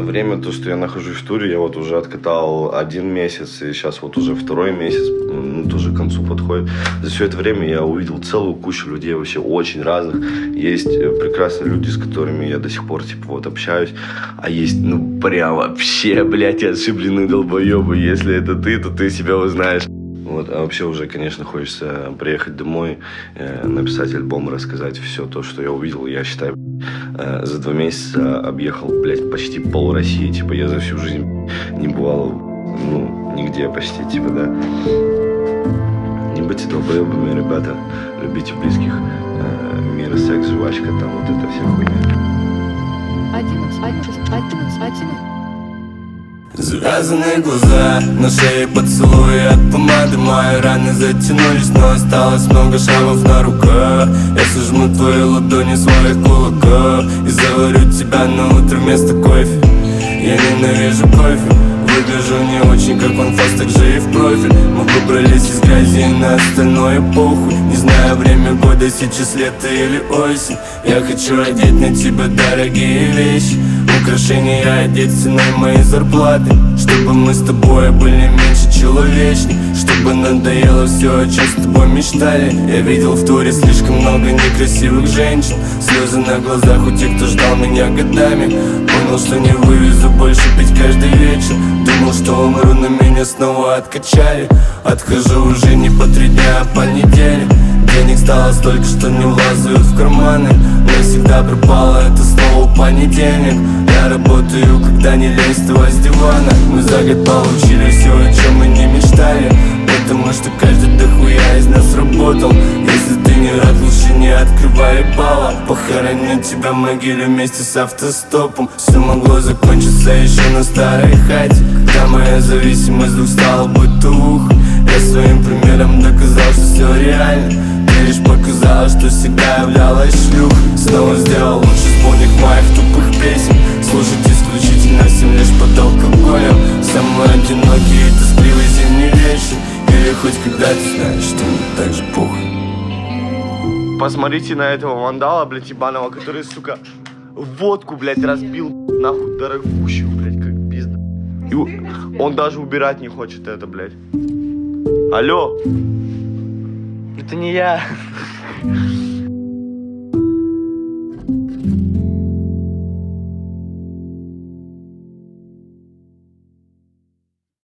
время, то, что я нахожусь в туре, я вот уже откатал 1 месяц, и сейчас вот уже 2-й месяц, тоже к концу подходит. За все это время я увидел целую кучу людей, вообще очень разных. Есть прекрасные люди, с которыми я до сих пор, типа, вот общаюсь, а есть, ну, прям вообще, блядь, отшибленные долбоебы. Если это ты, то ты себя узнаешь. Вот, а вообще уже, конечно, хочется приехать домой, написать альбом, рассказать все то, что я увидел. Я считаю, за 2 месяца объехал, блядь, почти пол России. Типа, я за всю жизнь не бывал, ну, нигде почти, типа, да. Не будьте долбоебами, ребята. Любите близких. Мир, секс, жвачка, там вот это вся хуйня. Завязанные глаза, на шее поцелуи от помады. Мои раны затянулись, но осталось много шрамов на руках. Я сожму твои ладони своих кулаков и заварю тебя на утро вместо кофе. Я ненавижу кофе, выгляжу не очень как он фаст, так же и в профиль. Мы выбрались из грязи, на остальное похуй. Не знаю время года, сейчас лето или осень. Я хочу одеть на тебя дорогие вещи, украшения одеть ценой моей зарплаты, чтобы мы с тобой были меньше человечней, чтобы надоело все, о чем с тобой мечтали. Я видел в туре слишком много некрасивых женщин, слезы на глазах у тех, кто ждал меня годами. Понял, что не вывезу больше пить каждый вечер. Думал, что умру, но меня снова откачали. Отхожу уже не по 3 дня, а по неделе. Денег стало столько, что не влазают в карманы. Навсегда пропало это слово понедельник. Я работаю, когда не лень вставать с дивана. Мы за год получили все, о чем мы не мечтали, потому что каждый дохуя из нас работал. Если ты не рад, лучше не открывай ебало. Похороню тебя в могиле вместе с автостопом. Все могло закончиться еще на старой хате, когда моя зависимость вдруг стала бытовух. Я своим примером доказал, что все реально. Ты лишь показала, что всегда являлась шлюх. Снова сделал лучше с полных моих тупых песен. Слушать исключительно всем лишь под алкоголем. Самый одинокий и тоскливый зимний вечер. Или хоть когда ты знаешь, что мне так же похуй. Посмотрите на этого вандала, блядь, ебаного, который, сука, водку, блядь, разбил, нахуй, дорогущую, блядь, как пизда. И он даже убирать не хочет это, блядь. Алло. Это не я.